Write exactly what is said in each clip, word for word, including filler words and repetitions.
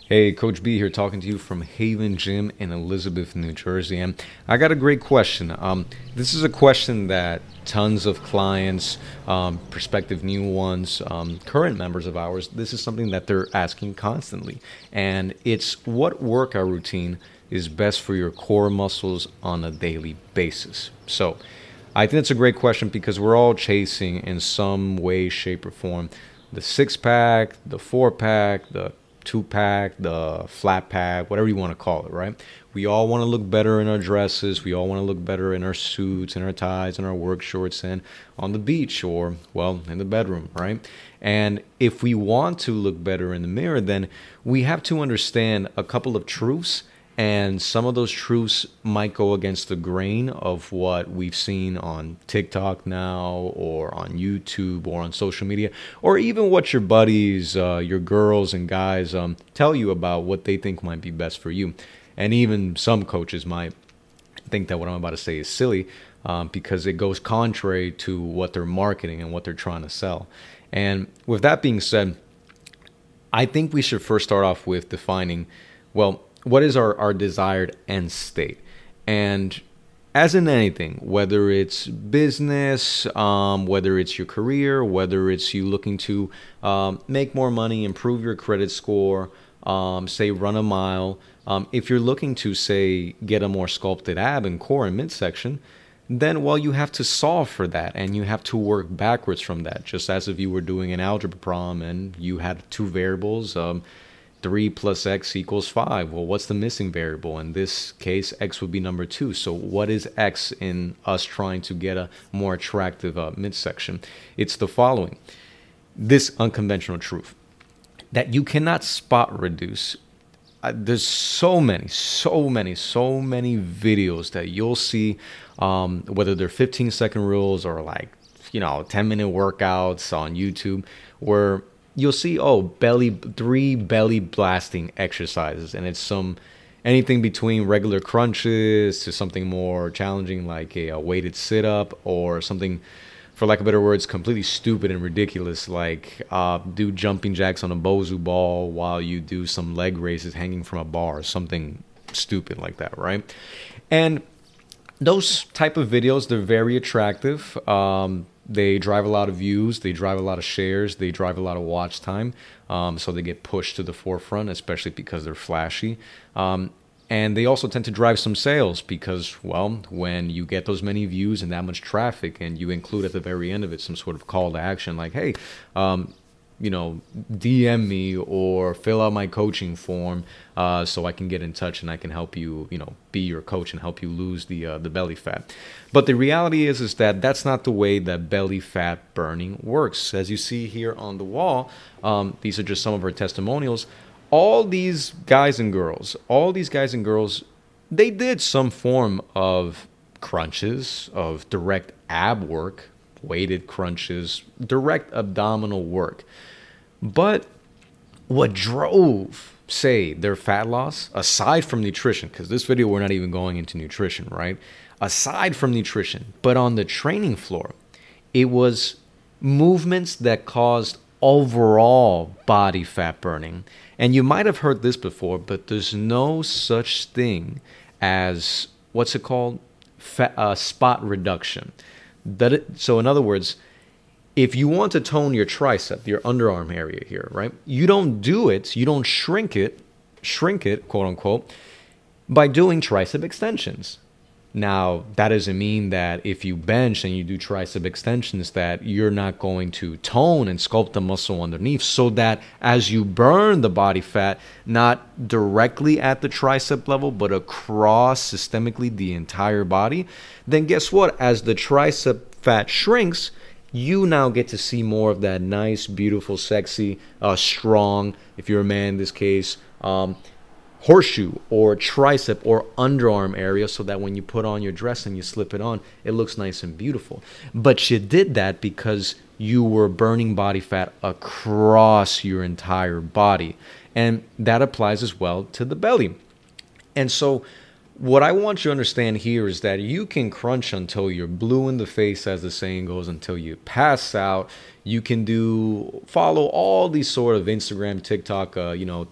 Hey, Coach B here talking to you from Haven Gym in Elizabeth, New Jersey. And I got a great question. Um, this is a question that tons of clients, um, prospective new ones, um, current members of ours, this is something that they're asking constantly. And it's what workout routine is best for your core muscles on a daily basis? So I think it's a great question because we're all chasing in some way, shape, or form the six pack, the four pack, the two pack, the flat pack, whatever you want to call it, right? We all want to look better in our dresses. We all want to look better in our suits and our ties and our work shorts and on the beach or, well, in the bedroom, right? And if we want to look better in the mirror, then we have to understand a couple of truths. And some of those truths might go against the grain of what we've seen on TikTok now, or on YouTube, or on social media, or even what your buddies, uh, your girls and guys um, tell you about what they think might be best for you. And even some coaches might think that what I'm about to say is silly um, because it goes contrary to what they're marketing and what they're trying to sell. And with that being said, I think we should first start off with defining, well, what is our, our desired end state? And as in anything, whether it's business, um, whether it's your career, whether it's you looking to um, make more money, improve your credit score, um, say run a mile, um, if you're looking to, say, get a more sculpted ab and core and midsection, then, well, you have to solve for that and you have to work backwards from that, just as if you were doing an algebra problem and you had two variables, um, three plus x equals five. Well, what's the missing variable? In this case, x would be number two. So what is x in us trying to get a more attractive uh, midsection? It's the following. This unconventional truth that you cannot spot reduce. Uh, there's so many, so many, so many videos that you'll see, um, whether they're fifteen second rules or like, you know, ten minute workouts on YouTube, where you'll see, oh, belly, three belly blasting exercises. And it's some, anything between regular crunches to something more challenging like a, a weighted sit up, or something, for lack of better words, completely stupid and ridiculous, like uh, do jumping jacks on a Bozu ball while you do some leg raises hanging from a bar, something stupid like that, right? And those type of videos, they're very attractive. Um, They drive a lot of views, they drive a lot of shares, they drive a lot of watch time. Um, so they get pushed to the forefront, especially because they're flashy. Um, and they also tend to drive some sales because, well, when you get those many views and that much traffic and you include at the very end of it some sort of call to action like, hey, um, you know, D M me or fill out my coaching form uh, so I can get in touch and I can help you, you know, be your coach and help you lose the uh, the belly fat. But the reality is, is that that's not the way that belly fat burning works. As you see here on the wall, um, these are just some of our testimonials. All these guys and girls, all these guys and girls, they did some form of crunches, of direct ab work, weighted crunches, direct abdominal work. But what drove, say, their fat loss, aside from nutrition, because this video we're not even going into nutrition, right? Aside from nutrition, but on the training floor, it was movements that caused overall body fat burning. And you might have heard this before, but there's no such thing as, what's it called? Fat, uh, spot reduction. That it, so in other words, if you want to tone your tricep, your underarm area here, right? You don't do it, you don't shrink it, shrink it, quote unquote, by doing tricep extensions. Now, that doesn't mean that if you bench and you do tricep extensions that you're not going to tone and sculpt the muscle underneath, so that as you burn the body fat, not directly at the tricep level, but across systemically the entire body, then guess what? As the tricep fat shrinks, you now get to see more of that nice, beautiful, sexy, uh, strong, if you're a man in this case, um, horseshoe or tricep or underarm area, so that when you put on your dress and you slip it on, it looks nice and beautiful. But you did that because you were burning body fat across your entire body. And that applies as well to the belly. And so what I want you to understand here is that you can crunch until you're blue in the face, as the saying goes, until you pass out. You can do, follow all these sort of Instagram, TikTok, uh, you know,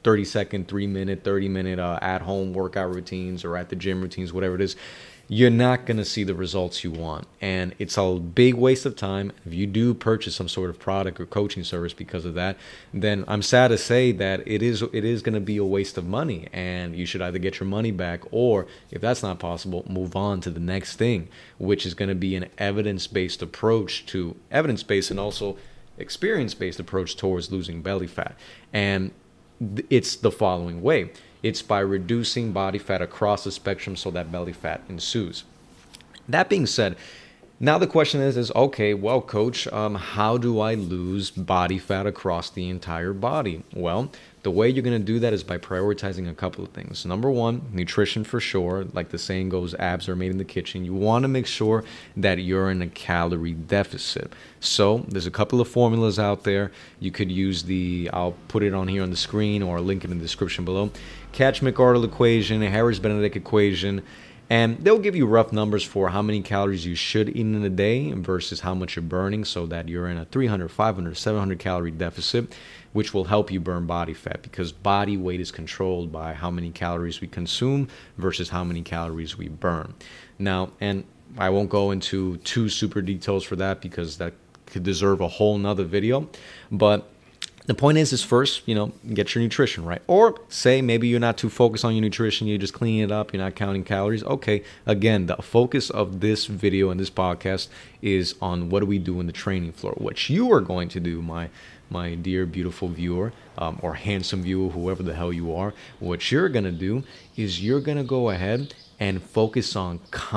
thirty second, three minute, thirty minute uh, at home workout routines or at the gym routines, whatever it is, you're not going to see the results you want. And it's a big waste of time. If you do purchase some sort of product or coaching service because of that, then I'm sad to say that it is it is going to be a waste of money, and you should either get your money back, or if that's not possible, move on to the next thing, which is going to be an evidence-based approach to evidence-based and also experience-based approach towards losing belly fat. And it's the following way. It's by reducing body fat across the spectrum so that belly fat ensues. That being said, now the question is, is okay, well, coach, um, how do I lose body fat across the entire body? Well, the way you're going to do that is by prioritizing a couple of things. Number one, nutrition for sure. Like the saying goes, abs are made in the kitchen. You want to make sure that you're in a calorie deficit. So there's a couple of formulas out there. You could use the, I'll put it on here on the screen or link it in the description below, Katch-McArdle equation, a Harris-Benedict equation. And they'll give you rough numbers for how many calories you should eat in a day versus how much you're burning, so that you're in a three hundred, five hundred, seven hundred calorie deficit, which will help you burn body fat, because body weight is controlled by how many calories we consume versus how many calories we burn. Now, and I won't go into too super details for that because that could deserve a whole nother video, but the point is, is first, you know, get your nutrition right. Or say maybe you're not too focused on your nutrition, you're just cleaning it up, you're not counting calories. Okay, again, the focus of this video and this podcast is on what do we do in the training floor. What you are going to do, my my dear, beautiful viewer, um, or handsome viewer, whoever the hell you are, what you're going to do is you're going to go ahead and focus on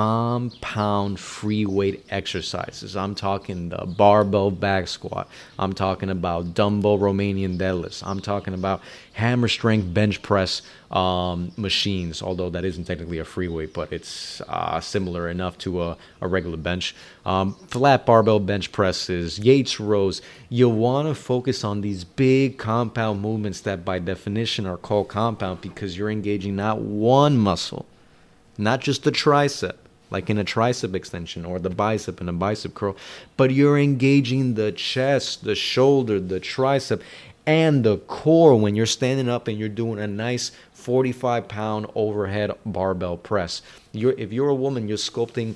compound free weight exercises. I'm talking the barbell back squat. I'm talking about dumbbell Romanian deadlifts. I'm talking about hammer strength bench press um, machines, although that isn't technically a free weight, but it's uh, similar enough to a, a regular bench. Um, flat barbell bench presses, Yates rows. You want to focus on these big compound movements that by definition are called compound because you're engaging not one muscle, not just the tricep, like in a tricep extension, or the bicep in a bicep curl, but you're engaging the chest, the shoulder, the tricep, and the core when you're standing up and you're doing a nice forty-five pound overhead barbell press. You're, if you're a woman, you're sculpting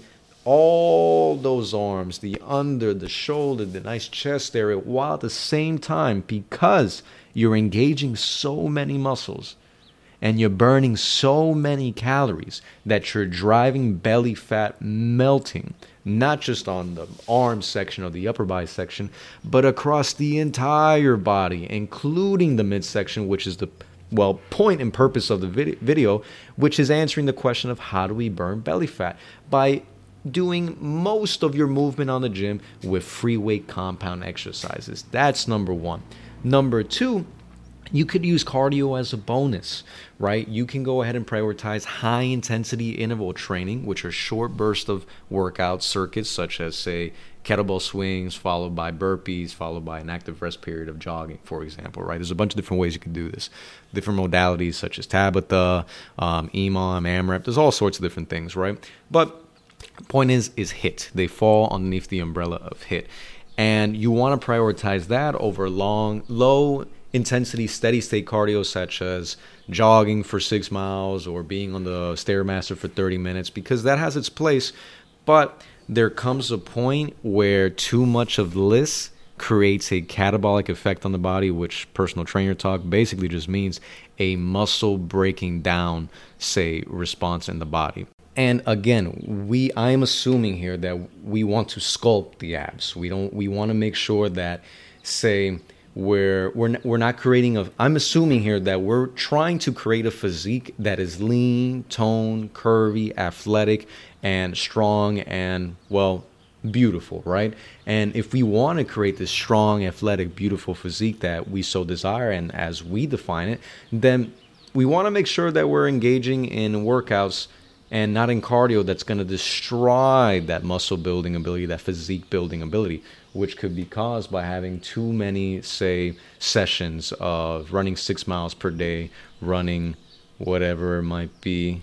all those arms, the under, the shoulder, the nice chest area, while at the same time, because you're engaging so many muscles, and you're burning so many calories that you're driving belly fat melting, not just on the arm section or the upper body section, but across the entire body, including the midsection, which is the, well, point and purpose of the vid- video, which is answering the question of how do we burn belly fat? By doing most of your movement on the gym with free weight compound exercises. That's number one. Number two, you could use cardio as a bonus, right? You can go ahead and prioritize high intensity interval training, which are short bursts of workout circuits, such as, say, kettlebell swings, followed by burpees, followed by an active rest period of jogging, for example, right? There's a bunch of different ways you can do this. Different modalities such as Tabata, um, E M O M, AMRAP. There's all sorts of different things, right? But point is, is HIIT. They fall underneath the umbrella of HIIT. And you want to prioritize that over long, low intensity, steady state cardio such as jogging for six miles or being on the Stairmaster for thirty minutes, because that has its place. But there comes a point where too much of this creates a catabolic effect on the body, which personal trainer talk basically just means a muscle breaking down, say, response in the body. And again, we I am assuming here that we want to sculpt the abs. We don't we want to make sure that, say, We're we're we're not creating a. I'm assuming here that we're trying to create a physique that is lean, toned, curvy, athletic, and strong, and well, beautiful, right? And if we want to create this strong, athletic, beautiful physique that we so desire, and as we define it, then we want to make sure that we're engaging in workouts and not in cardio that's going to destroy that muscle building ability, that physique building ability, which could be caused by having too many, say, sessions of running six miles per day, running whatever it might be.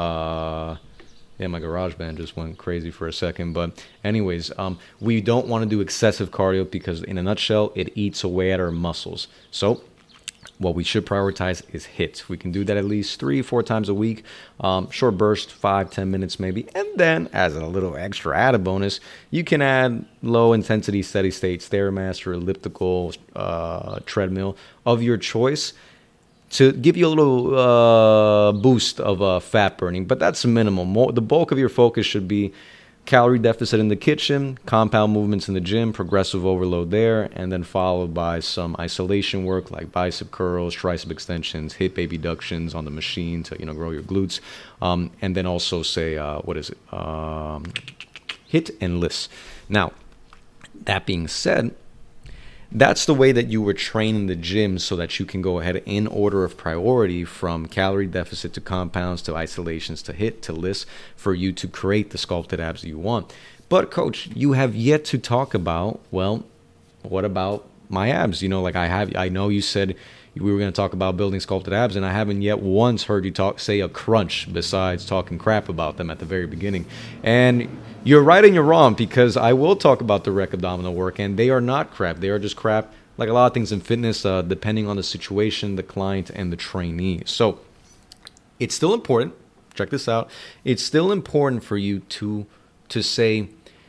Uh, yeah, my garage band just went crazy for a second. But anyways, um, we don't want to do excessive cardio because in a nutshell, it eats away at our muscles. So what we should prioritize is hits. We can do that at least three, four times a week. Um, short burst, five, ten minutes maybe. And then as a little extra added bonus, you can add low intensity, steady state, Stairmaster, elliptical, uh, treadmill of your choice to give you a little uh, boost of uh, fat burning. But that's minimal. More, the bulk of your focus should be calorie deficit in the kitchen, compound movements in the gym, progressive overload there, and then followed by some isolation work like bicep curls, tricep extensions, hip abductions on the machine to, you know, grow your glutes, um, and then also say uh, what is it, um, hit and lifts. Now, that being said, that's the way that you were trained in the gym so that you can go ahead in order of priority from calorie deficit to compounds to isolations to hit to lifts for you to create the sculpted abs you want. But coach, you have yet to talk about, well, what about my abs? You know, like I have, I know you said we were going to talk about building sculpted abs, and I haven't yet once heard you talk say a crunch besides talking crap about them at the very beginning. And you're right and you're wrong, because I will talk about the rec abdominal work, and they are not crap. They are just crap, like a lot of things in fitness, uh, depending on the situation, the client, and the trainee. So it's still important. Check this out. It's still important for you to to say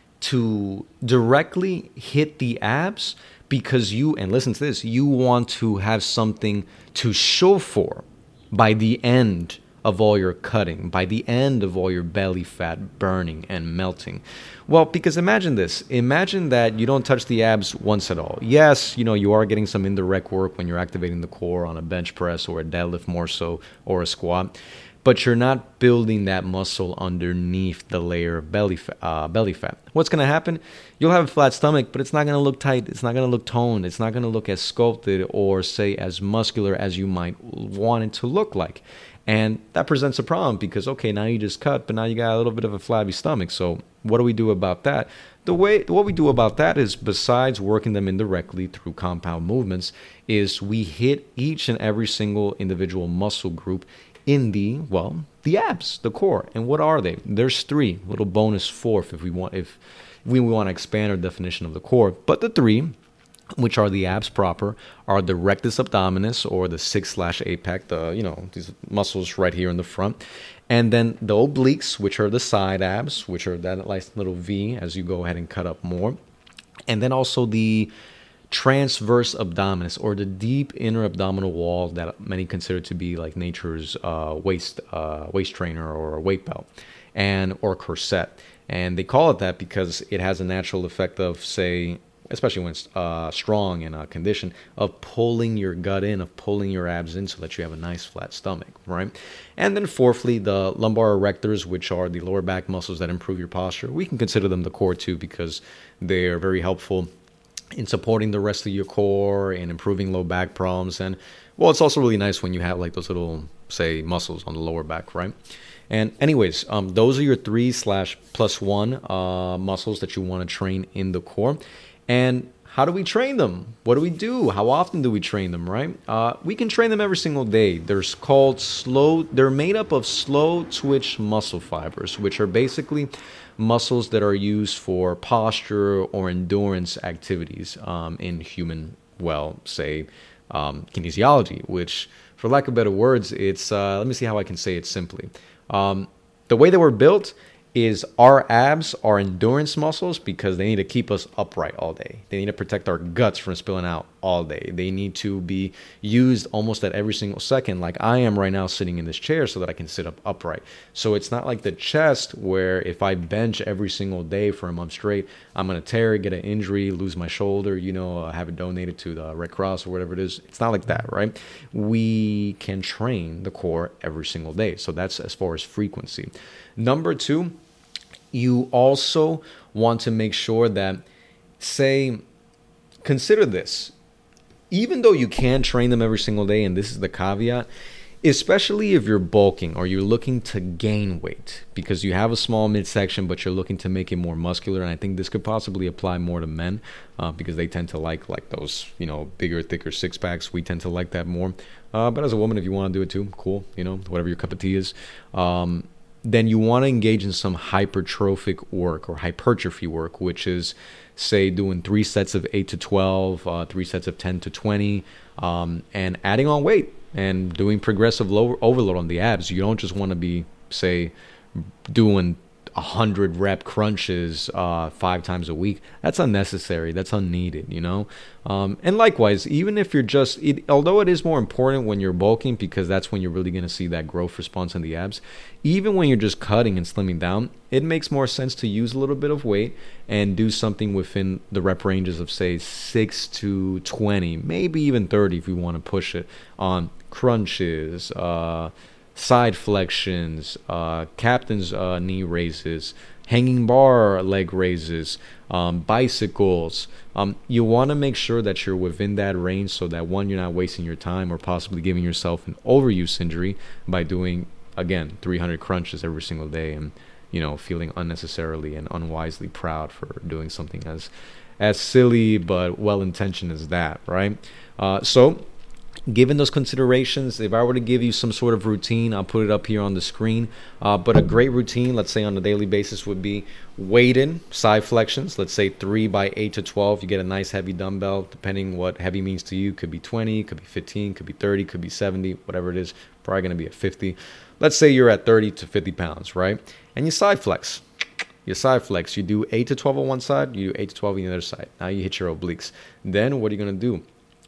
to directly hit the abs, because you, and listen to this, you want to have something to show for by the end of all your cutting, by the end of all your belly fat burning and melting. Well, because imagine this. Imagine that you don't touch the abs once at all. Yes, you know, you are getting some indirect work when you're activating the core on a bench press or a deadlift more so, or a squat, but you're not building that muscle underneath the layer of belly fat, uh, belly fat. What's going to happen? You'll have a flat stomach, but it's not going to look tight. It's not going to look toned. It's not going to look as sculpted or, say, as muscular as you might want it to look like. And that presents a problem because, okay, now you just cut, but now you got a little bit of a flabby stomach. So what do we do about that? The way what we do about that is, besides working them indirectly through compound movements, is we hit each and every single individual muscle group in the, well, the abs, the core. And what are they? There's three, little bonus fourth if we want if we want to expand our definition of the core. But the three, which are the abs proper, are the rectus abdominis, or the six slash eight pack, the, you know, these muscles right here in the front. And then the obliques, which are the side abs, which are that nice little V as you go ahead and cut up more. And then also the transverse abdominis, or the deep inner abdominal wall that many consider to be like nature's uh, waist uh, waist trainer or a weight belt, and or corset. And they call it that because it has a natural effect of, say, especially when it's uh, strong and uh, conditioned, of pulling your gut in, of pulling your abs in so that you have a nice flat stomach, right? And then fourthly, the lumbar erectors, which are the lower back muscles that improve your posture. We can consider them the core too, because they are very helpful in supporting the rest of your core and improving low back problems. And, well, it's also really nice when you have like those little, say, muscles on the lower back, right? And anyways, um, those are your three slash plus one uh, muscles that you want to train in the core. And how do we train them? What do we do? How often do we train them, right? Uh, we can train them every single day. They're called slow, they're made up of slow twitch muscle fibers, which are basically muscles that are used for posture or endurance activities um, in human, well, say, um, kinesiology, which, for lack of better words, it's, uh, let me see how I can say it simply. Um, the way that we're built is our abs are endurance muscles because they need to keep us upright all day. They need to protect our guts from spilling out all day. They need to be used almost at every single second, like I am right now sitting in this chair, so that I can sit up upright. So it's not like the chest, where if I bench every single day for a month straight, I'm going to tear, get an injury, lose my shoulder, you know, uh, have it donated to the Red Cross or whatever it is. It's not like that, right? We can train the core every single day. So that's as far as frequency. Number two, you also want to make sure that, say, consider this. Even though you can train them every single day, and this is the caveat, especially if you're bulking or you're looking to gain weight because you have a small midsection, but you're looking to make it more muscular. And I think this could possibly apply more to men uh, because they tend to like like those, you know, bigger, thicker six packs. We tend to like that more. Uh, but as a woman, if you want to do it too, cool, you know, whatever your cup of tea is. Um, then you want to engage in some hypertrophic work or hypertrophy work, which is, say, doing three sets of eight to twelve, uh, three sets of ten to twenty, um, and adding on weight and doing progressive low overload on the abs. You don't just want to be, say, doing one hundred rep crunches uh, five times a week. That's unnecessary. That's unneeded, you know? Um, and likewise, even if you're just, it, although it is more important when you're bulking because that's when you're really going to see that growth response in the abs, even when you're just cutting and slimming down, it makes more sense to use a little bit of weight and do something within the rep ranges of, say, six to twenty, maybe even thirty if you want to push it on crunches, uh, side flexions, uh, captain's uh, knee raises, hanging bar leg raises, um, bicycles. Um, you want to make sure that you're within that range so that, one, you're not wasting your time or possibly giving yourself an overuse injury by doing, again, three hundred crunches every single day and, you know, feeling unnecessarily and unwisely proud for doing something as as silly but well-intentioned as that, right? Uh, so given those considerations, if I were to give you some sort of routine, I'll put it up here on the screen. Uh, but a great routine, let's say on a daily basis, would be weighted side flexions. Let's say three by eight to twelve. You get a nice heavy dumbbell, depending what heavy means to you. Could be twenty, could be fifteen, could be thirty, could be seventy, whatever it is. Probably going to be at fifty. Let's say you're at thirty to fifty pounds, right? And you side flex. You side flex. You do eight to twelve on one side. You do eight to twelve on the other side. Now you hit your obliques. Then what are you going to do?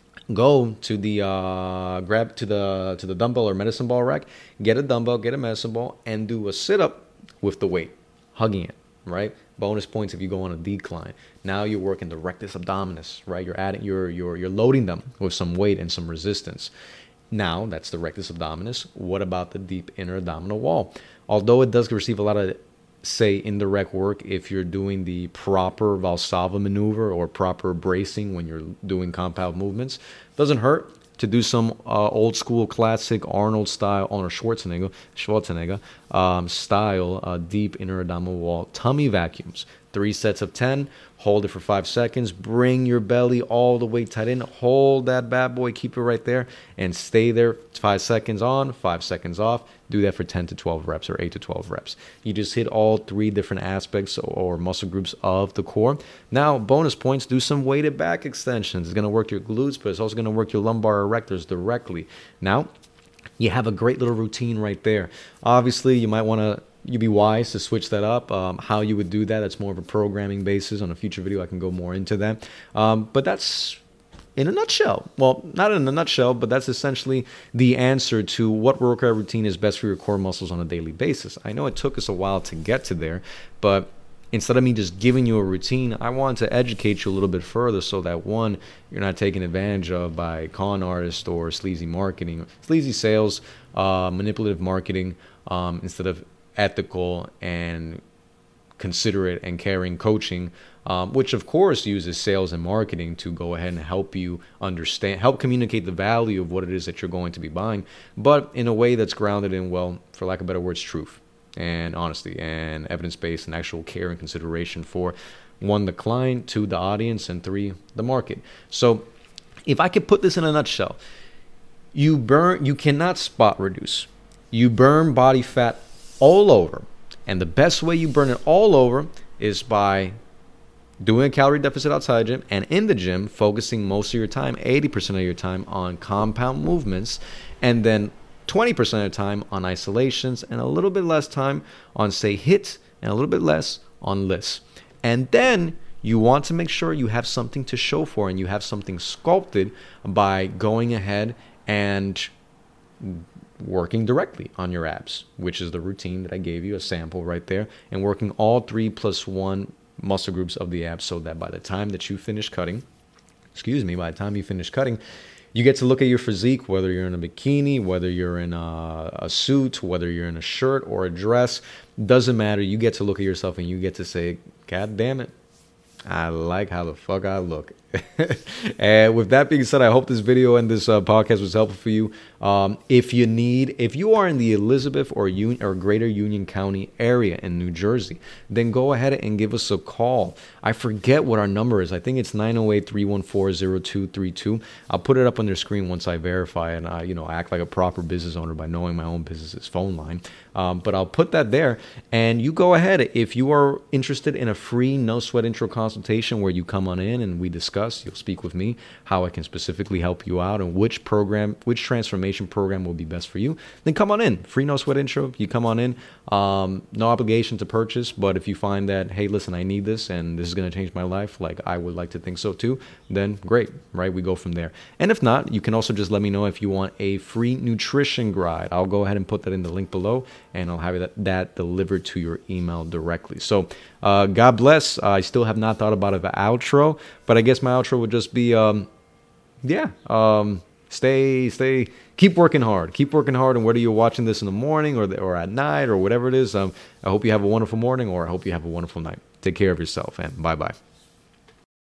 Go to the uh, grab to the to the dumbbell or medicine ball rack, get a dumbbell, get a medicine ball, and do a sit up with the weight, hugging it, right? Bonus points if you go on a decline. Now you're working the rectus abdominis, right? You're adding, you're you're you're loading them with some weight and some resistance. Now that's the rectus abdominis. What about the deep inner abdominal wall? Although it does receive a lot of, say, indirect work if you're doing the proper Valsalva maneuver or proper bracing when you're doing compound movements. Doesn't hurt to do some uh, old school classic Arnold style, Arnold Schwarzenegger, Schwarzenegger um, style uh, deep inner abdominal wall tummy vacuums. Three sets of ten. Hold it for five seconds. Bring your belly all the way tight in. Hold that bad boy. Keep it right there. And stay there. Five seconds on, five seconds off. Do that for ten to twelve reps or eight to twelve reps. You just hit all three different aspects or muscle groups of the core. Now, bonus points, do some weighted back extensions. It's going to work your glutes, but it's also going to work your lumbar erectors directly. Now, you have a great little routine right there. Obviously, you might want to you'd be wise to switch that up. Um, how you would do that, that's more of a programming basis. On a future video, I can go more into that. Um, but that's in a nutshell. Well, not in a nutshell, but that's essentially the answer to what workout routine is best for your core muscles on a daily basis. I know it took us a while to get to there, but instead of me just giving you a routine, I wanted to educate you a little bit further so that, one, you're not taken advantage of by con artists or sleazy marketing, sleazy sales, uh, manipulative marketing, um, instead of ethical and considerate and caring coaching, um, which of course uses sales and marketing to go ahead and help you understand, help communicate the value of what it is that you're going to be buying, but in a way that's grounded in, well, for lack of better words, truth and honesty and evidence-based and actual care and consideration for, one, the client, two, the audience, and three, the market. So if I could put this in a nutshell, you burn, you cannot spot reduce. You burn body fat all over. And the best way you burn it all over is by doing a calorie deficit outside the gym, and in the gym, focusing most of your time, eighty percent of your time, on compound movements, and then twenty percent of the time on isolations, and a little bit less time on, say, hits, and a little bit less on lifts. And then you want to make sure you have something to show for, and you have something sculpted by going ahead and working directly on your abs, which is the routine that I gave you, a sample right there, and working all three plus one muscle groups of the abs so that by the time that you finish cutting, excuse me, by the time you finish cutting, you get to look at your physique, whether you're in a bikini, whether you're in a, a suit, whether you're in a shirt or a dress, doesn't matter. You get to look at yourself and you get to say, God damn it, I like how the fuck I look. And with that being said, I hope this video and this uh, podcast was helpful for you. Um, if you need, if you are in the Elizabeth or Un- or Greater Union County area in New Jersey, then go ahead and give us a call. I forget what our number is. I think it's nine oh eight, three one four, oh two three two. I'll put it up on their screen once I verify and I, you know, act like a proper business owner by knowing my own business's phone line. Um, but I'll put that there, and you go ahead if you are interested in a free no sweat intro consultation where you come on in and we discuss. You'll speak with me how I can specifically help you out and which program, which transformation program will be best for you. Then come on in, free no sweat intro. You come on in, um, no obligation to purchase. But if you find that, hey, listen, I need this and this is going to change my life, like I would like to think so too, then great, right? We go from there. And if not, you can also just let me know if you want a free nutrition guide. I'll go ahead and put that in the link below, and I'll have that, that delivered to your email directly. So uh, God bless. Uh, I still have not thought about an outro, but I guess my outro would just be, um, yeah, um, stay, stay, keep working hard. Keep working hard, and whether you're watching this in the morning or, the, or at night or whatever it is, um, I hope you have a wonderful morning, or I hope you have a wonderful night. Take care of yourself, and bye-bye.